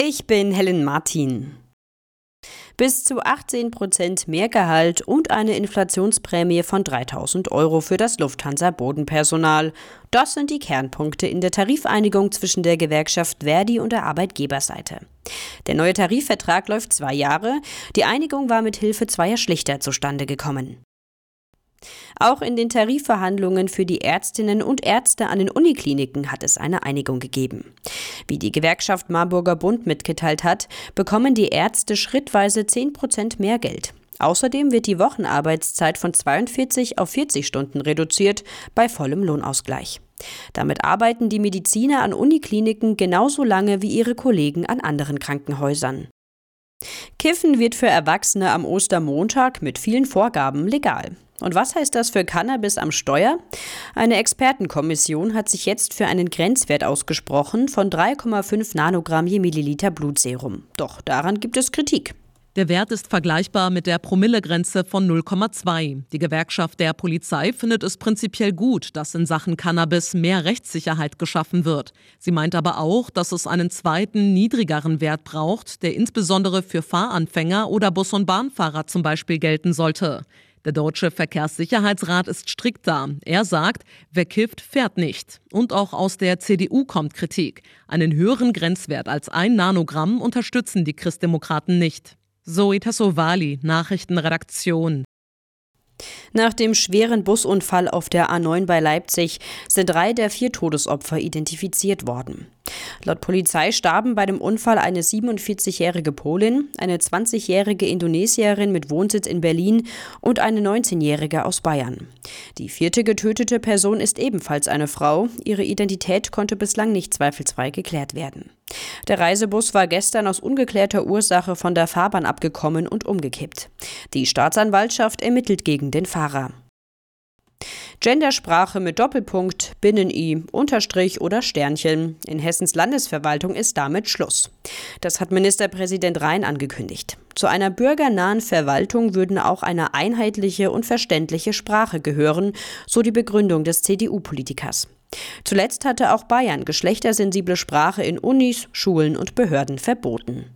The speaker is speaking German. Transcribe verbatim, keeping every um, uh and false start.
Ich bin Helen Martin. Bis zu achtzehn Prozent mehr Gehalt und eine Inflationsprämie von dreitausend Euro für das Lufthansa-Bodenpersonal. Das sind die Kernpunkte in der Tarifeinigung zwischen der Gewerkschaft ver.di und der Arbeitgeberseite. Der neue Tarifvertrag läuft zwei Jahre. Die Einigung war mit Hilfe zweier Schlichter zustande gekommen. Auch in den Tarifverhandlungen für die Ärztinnen und Ärzte an den Unikliniken hat es eine Einigung gegeben. Wie die Gewerkschaft Marburger Bund mitgeteilt hat, bekommen die Ärzte schrittweise zehn Prozent mehr Geld. Außerdem wird die Wochenarbeitszeit von zweiundvierzig auf vierzig Stunden reduziert, bei vollem Lohnausgleich. Damit arbeiten die Mediziner an Unikliniken genauso lange wie ihre Kollegen an anderen Krankenhäusern. Kiffen wird für Erwachsene am Ostermontag mit vielen Vorgaben legal. Und was heißt das für Cannabis am Steuer? Eine Expertenkommission hat sich jetzt für einen Grenzwert ausgesprochen von drei Komma fünf Nanogramm je Milliliter Blutserum. Doch daran gibt es Kritik. Der Wert ist vergleichbar mit der Promillegrenze von null Komma zwei. Die Gewerkschaft der Polizei findet es prinzipiell gut, dass in Sachen Cannabis mehr Rechtssicherheit geschaffen wird. Sie meint aber auch, dass es einen zweiten, niedrigeren Wert braucht, der insbesondere für Fahranfänger oder Bus- und Bahnfahrer zum Beispiel gelten sollte. Der Deutsche Verkehrssicherheitsrat ist strikter. Er sagt, wer kifft, fährt nicht. Und auch aus der C D U kommt Kritik. Einen höheren Grenzwert als ein Nanogramm unterstützen die Christdemokraten nicht. Zoe Tassovali, Nachrichtenredaktion. Nach dem schweren Busunfall auf der A neun bei Leipzig sind drei der vier Todesopfer identifiziert worden. Laut Polizei starben bei dem Unfall eine siebenundvierzigjährige Polin, eine zwanzigjährige Indonesierin mit Wohnsitz in Berlin und eine neunzehnjährige aus Bayern. Die vierte getötete Person ist ebenfalls eine Frau. Ihre Identität konnte bislang nicht zweifelsfrei geklärt werden. Der Reisebus war gestern aus ungeklärter Ursache von der Fahrbahn abgekommen und umgekippt. Die Staatsanwaltschaft ermittelt gegen den Fahrer. Gendersprache mit Doppelpunkt, Binnen-I, Unterstrich oder Sternchen. In Hessens Landesverwaltung ist damit Schluss. Das hat Ministerpräsident Rhein angekündigt. Zu einer bürgernahen Verwaltung würden auch eine einheitliche und verständliche Sprache gehören, so die Begründung des C D U-Politikers. Zuletzt hatte auch Bayern geschlechtersensible Sprache in Unis, Schulen und Behörden verboten.